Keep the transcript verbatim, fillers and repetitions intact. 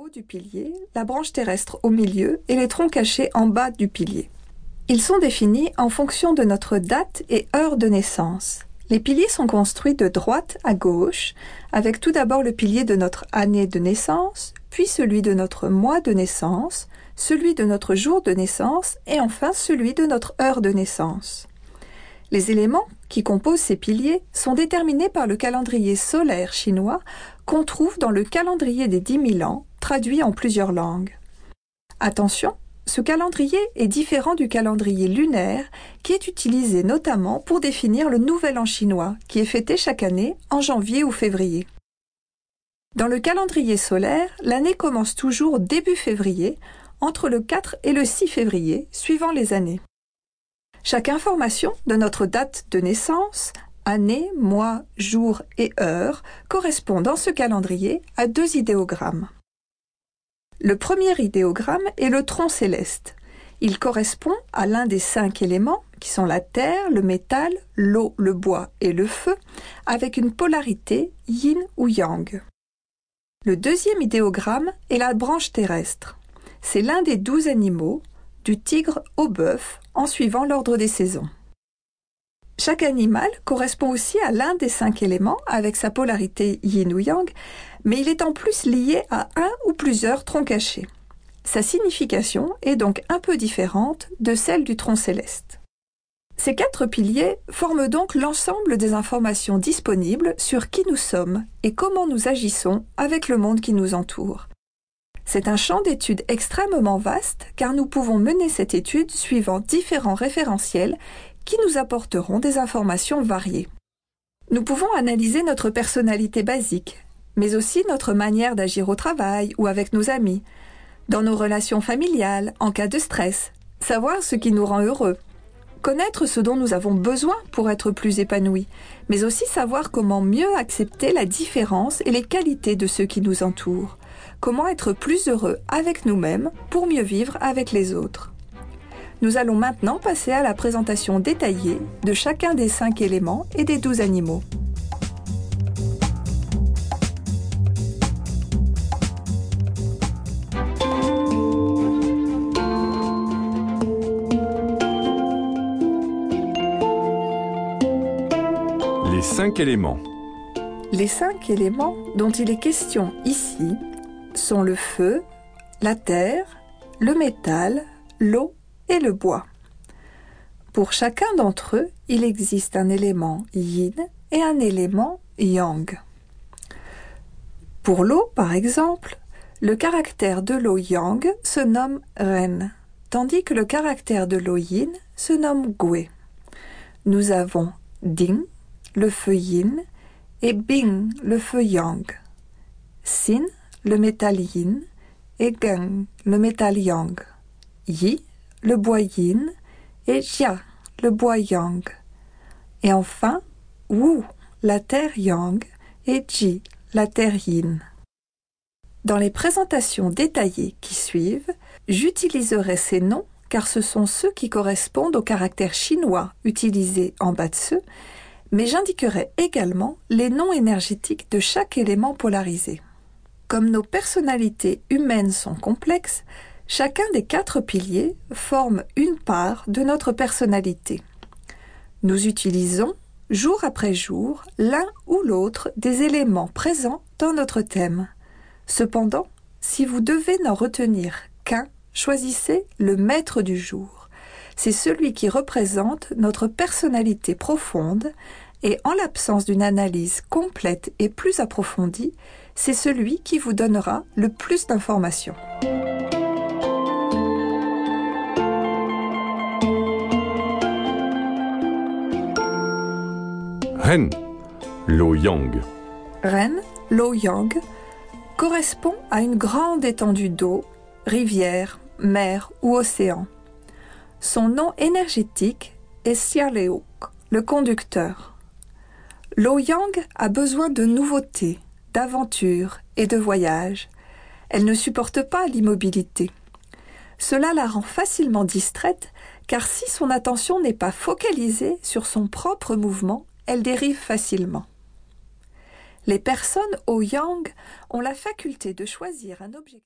haut du pilier, la branche terrestre au milieu et les troncs cachés en bas du pilier. Ils sont définis en fonction de notre date et heure de naissance. Les piliers sont construits de droite à gauche, avec tout d'abord le pilier de notre année de naissance, puis celui de notre mois de naissance, celui de notre jour de naissance et enfin celui de notre heure de naissance. Les éléments qui composent ces piliers sont déterminés par le calendrier solaire chinois qu'on trouve dans le calendrier des dix mille ans, traduit en plusieurs langues. Attention, ce calendrier est différent du calendrier lunaire qui est utilisé notamment pour définir le Nouvel An chinois qui est fêté chaque année en janvier ou février. Dans le calendrier solaire, l'année commence toujours début février, entre le quatre et le six février, suivant les années. Chaque information de notre date de naissance, année, mois, jour et heure, correspond dans ce calendrier à deux idéogrammes. Le premier idéogramme est le tronc céleste. Il correspond à l'un des cinq éléments, qui sont la terre, le métal, l'eau, le bois et le feu, avec une polarité yin ou yang. Le deuxième idéogramme est la branche terrestre. C'est l'un des douze animaux, du tigre au bœuf, en suivant l'ordre des saisons. Chaque animal correspond aussi à l'un des cinq éléments avec sa polarité yin ou yang, mais il est en plus lié à un ou plusieurs troncs cachés. Sa signification est donc un peu différente de celle du tronc céleste. Ces quatre piliers forment donc l'ensemble des informations disponibles sur qui nous sommes et comment nous agissons avec le monde qui nous entoure. C'est un champ d'étude extrêmement vaste car nous pouvons mener cette étude suivant différents référentiels qui nous apporteront des informations variées. Nous pouvons analyser notre personnalité basique, mais aussi notre manière d'agir au travail ou avec nos amis, dans nos relations familiales, en cas de stress, savoir ce qui nous rend heureux, connaître ce dont nous avons besoin pour être plus épanouis, mais aussi savoir comment mieux accepter la différence et les qualités de ceux qui nous entourent, comment être plus heureux avec nous-mêmes pour mieux vivre avec les autres. Nous allons maintenant passer à la présentation détaillée de chacun des cinq éléments et des douze animaux. Les cinq éléments. Les cinq éléments dont il est question ici sont le feu, la terre, le métal, l'eau et le bois. Pour chacun d'entre eux, il existe un élément yin et un élément yang. Pour l'eau, par exemple, le caractère de l'eau yang se nomme ren, tandis que le caractère de l'eau yin se nomme gui. Nous avons ding, le feu yin, et bing, le feu yang. Sin, le métal yin, et gang, le métal yang. Yi, le bois yin, et jia, le bois yang. Et enfin, wu, la terre yang, et ji, la terre yin. Dans les présentations détaillées qui suivent, j'utiliserai ces noms car ce sont ceux qui correspondent au caractère chinois utilisé en bas de ceux, mais j'indiquerai également les noms énergétiques de chaque élément polarisé. Comme nos personnalités humaines sont complexes, chacun des quatre piliers forme une part de notre personnalité. Nous utilisons, jour après jour, l'un ou l'autre des éléments présents dans notre thème. Cependant, si vous devez n'en retenir qu'un, choisissez le maître du jour. C'est celui qui représente notre personnalité profonde et en l'absence d'une analyse complète et plus approfondie, c'est celui qui vous donnera le plus d'informations. Ren, l'eau yang. Ren, l'eau yang, correspond à une grande étendue d'eau, rivière, mer ou océan. Son nom énergétique est Xialeok, le conducteur. L'eau yang a besoin de nouveautés, d'aventures et de voyages. Elle ne supporte pas l'immobilité. Cela la rend facilement distraite, car si son attention n'est pas focalisée sur son propre mouvement, elle dérive facilement. Les personnes au yang ont la faculté de choisir un objectif.